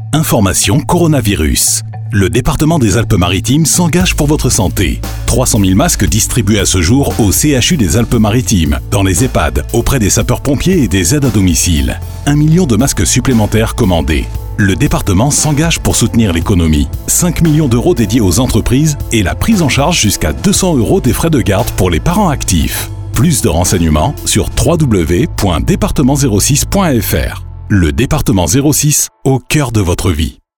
Information coronavirus. Le département des Alpes-Maritimes s'engage pour votre santé. 300 000 masques distribués à ce jour au CHU des Alpes-Maritimes, dans les EHPAD, auprès des sapeurs-pompiers et des aides à domicile. 1 million de masques supplémentaires commandés. Le département s'engage pour soutenir l'économie. 5 millions d'euros dédiés aux entreprises et la prise en charge jusqu'à 200 € des frais de garde pour les parents actifs. Plus de renseignements sur www.département06.fr. Le département 06 au cœur de votre vie.